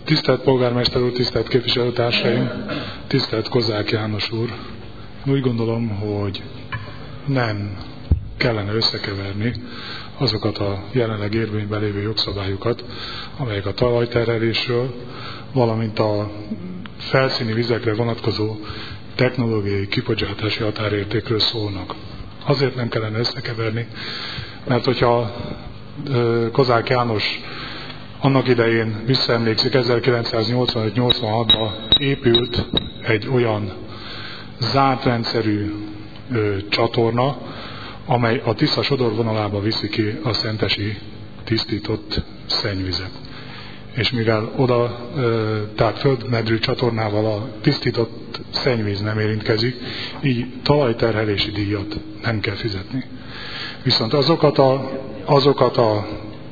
Tisztelt polgármester úr, tisztelt képviselőtársaim, tisztelt Kozák János úr! Úgy gondolom, hogy nem kellene összekeverni azokat a jelenleg érvényben lévő jogszabályokat, amelyek a talajterhelésről, valamint a felszíni vizekre vonatkozó technológiai kibocsátási határértékről szólnak. Azért nem kellene összekeverni, mert hogyha Kozák János annak idején visszaemlékszik, 1985-86-ban épült egy olyan zárt rendszerű csatorna, amely a Tisza sodorvonalába viszi ki a szentesi tisztított szennyvizet. És mivel oda, tehát földmedrű csatornával a tisztított szennyvíz nem érintkezik, így talajterhelési díjat nem kell fizetni. Viszont azokat a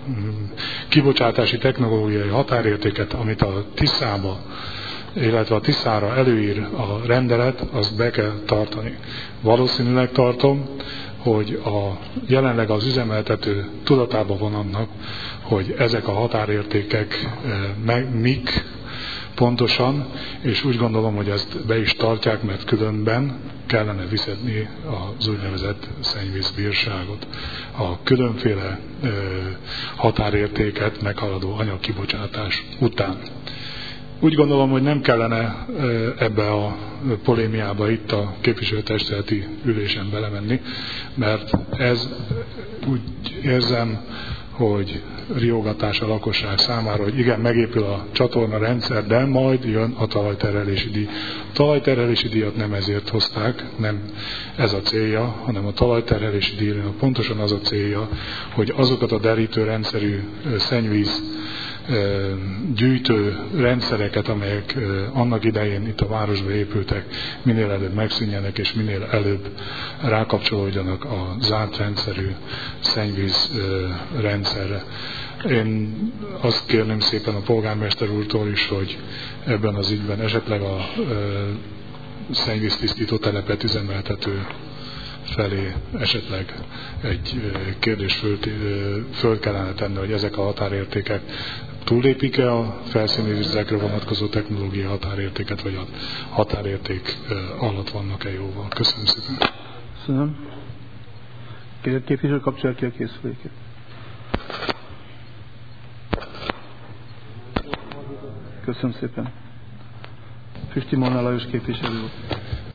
kibocsátási technológiai határértéket, amit a Tiszába, illetve a Tiszára előír a rendelet, azt be kell tartani. Valószínűleg tartom, hogy jelenleg az üzemeltető tudatában van annak, hogy ezek a határértékek mik pontosan, és úgy gondolom, hogy ezt be is tartják, mert különben kellene fizetni az úgynevezett szennyvízbírságot. A különféle határértéket meghaladó anyagkibocsátás után. Úgy gondolom, hogy nem kellene ebbe a polémiába itt a képviselőtestületi ülésen belemenni, mert ez úgy érzem, hogy riogatás a lakosság számára, hogy igen, megépül a csatorna rendszer, de majd jön a talajterhelési díj. A talajterhelési díjat nem ezért hozták, nem ez a célja, hanem a talajterhelési díjnak pontosan az a célja, hogy azokat a derítő rendszerű szennyvíz gyűjtő rendszereket, amelyek annak idején itt a városba épültek, minél előbb megszűnjenek, és minél előbb rákapcsolódjanak a zárt rendszerű szennyvíz rendszerre. Én azt kérném szépen a polgármester úrtól is, hogy ebben az ügyben esetleg a szennyvíztisztító telepet üzemeltető felé esetleg egy kérdés föl kellene tenni, hogy ezek a határértékek túllépik-e a felszíni vizekre vonatkozó technológiai határértéket, vagy a határérték alatt vannak-e jóval. Köszönöm szépen. Köszönöm. Kérlek képviselő, kapcsolja ki a készüléket. Köszönöm szépen. Füsti Molnár Lajos képviselő.